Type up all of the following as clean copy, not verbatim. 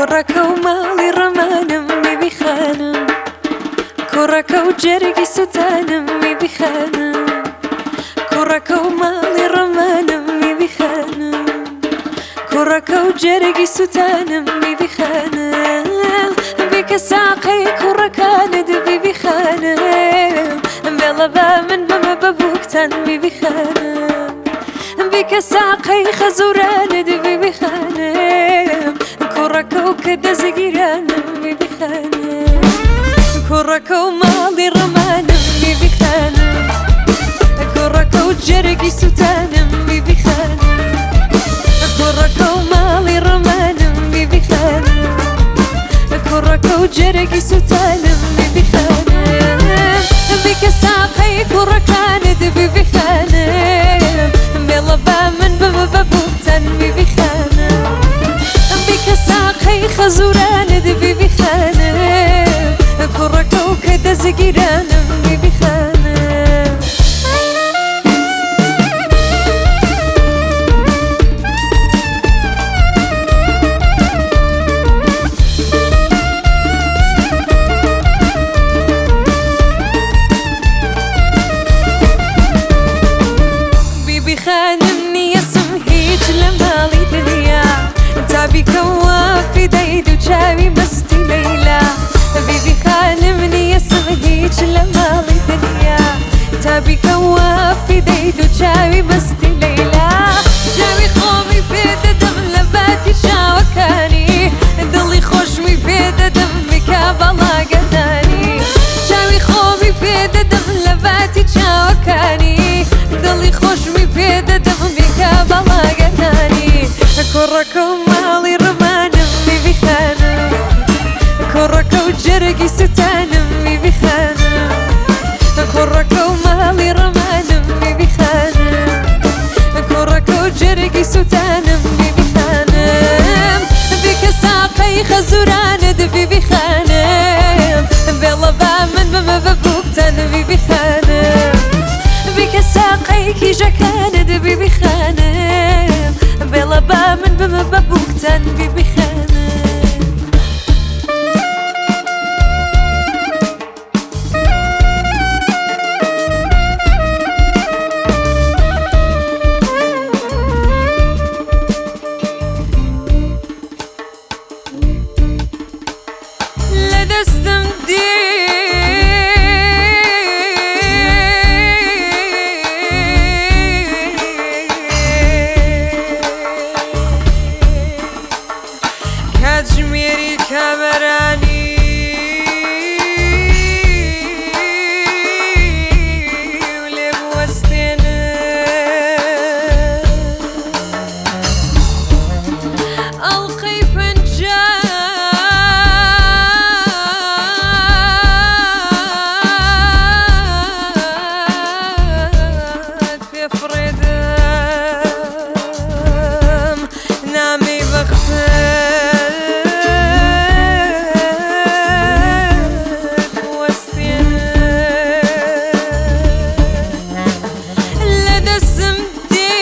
کوڕەکە و ماڵی ڕەمانم میبیخانم کوڕەکە و جەرگی سوتانم میبیخانم کوڕەکە و ماڵی ڕەمانم میبیخانم کوڕەکە و جەرگی سوتانم میبیخانم بیکە ساقەی کوڕەکانت بیبیخانم بێڵە با من بەمە بەبووکتان میبیخانم بیکە ساقەی خەزوورانت بیبیخانم کوڕەکە و کە دەزگیرانم میبیخانم کوڕەکە و ماڵی ڕەمانم میبیخانم کوڕەکە و جەرگی سوتانم میبیخانم کوڕەکە و ماڵی ڕەمانم میبیخانم کوڕەکە و جەرگی سوتانم میبیخانم بیکە ساقەی کوڕەکانت بیبیخانم بێڵە با من بەمە بەبووکتان میبیخانم بیکە ساقەی خەزوورانت بیبیخانم کوڕەکە و کە دەزگیرانم میبیخانم بیبیخانم نیەسم هیچ لە ماڵی دنیا تا بیکەوە فیدەی دوو چاوی مەستی لەیلا بیبیخانم نیەسم هیچ لە ماڵی دنیا تا بیکەوە فیدەی دوو چاوی مەستی لەیلا چاوی خۆمی پێدەدەم لە باتی چاوەکانی دڵی خۆشمی پێدەدەم بکا بەڵاگەدانی چاوی خۆمی پێدەدەم لە باتی چاوەکانی دڵی خۆشمی پێدەدەم بکا بەڵاگەدانی کوڕەکە و ماڵی ڕەمانم میبیخانم کوڕەکە و جەرگی سوتانم میبیخانم کوڕەکە و ماڵی ڕەمانم میبیخانم کوڕەکە و جەرگی سوتانم میبیخانم بیکە ساقەی خەزوورانت بیبیخانم بێڵە با من بەمە بەبووکتان بیبیخانم بیکە ساقەی کیژەکانت بیبیخانم بێڵە با من بەمە بەبووکتان بیبیخانم دەستم دێ کاتژمێری کامەرانی و لێ بوەستێنە ئەڵقەی پێفڕێدەم نامی بەختت وەستێنە لە دەستم دێ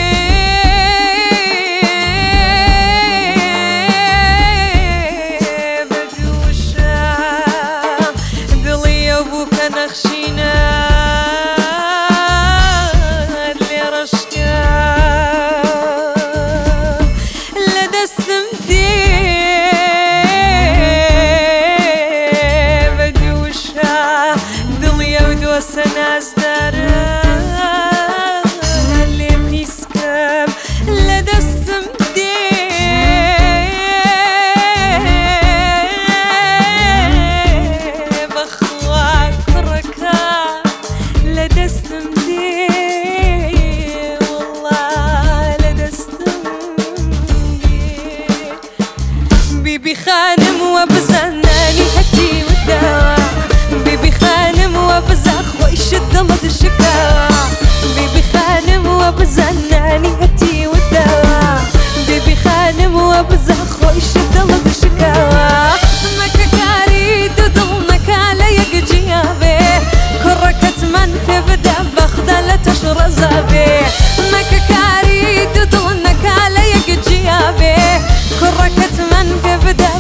بەدووشم دڵی ئەو بوو کە نەخشینە سەنازدارە لێ پیسکەم لە دەستم دێ بەخوا کوڕەکە لە دەستم دێ وەڵڵا لە دەستم دێ بیبیخانم وە بزانانی هەتی وداوە بیبیخانم وە بزە خۆیشت دڵت شکاوە بیبیخانم وە بزانانی هەتی وداوە بیبیخانم وە بزە خۆیشت دڵت شکاوە مەکە کاری دوو دڵ مەکا لە یەک جیابێ کوڕەکەتمان پێ بدە بەخدا لە تەش ڕەزابێ مەکە کاری دوو دڵ نەکا لە یەک جیابێ کوڕەکەتمان پێ بدە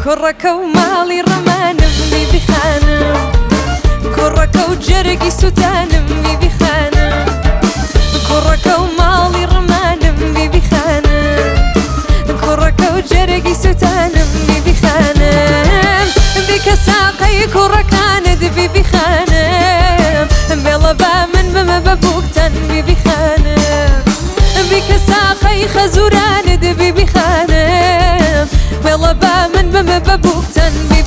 کوڕەکە و ماڵی ڕەمانم بیبی خانم کوڕەکە و جەرگی سوتانم بیبی خانم کوڕەکە و ماڵی ڕەمانم بیبی خانم کوڕەکە و جەرگی سوتانم بیبی خانم بیکە ساقەی کوڕەکانت بیبی خانم بێڵە با من بمە بە بووکتەن بیبی خانم بیکە ساقەی خەزورانت بیبی خانم بێڵە با من بمە بە بووکتەن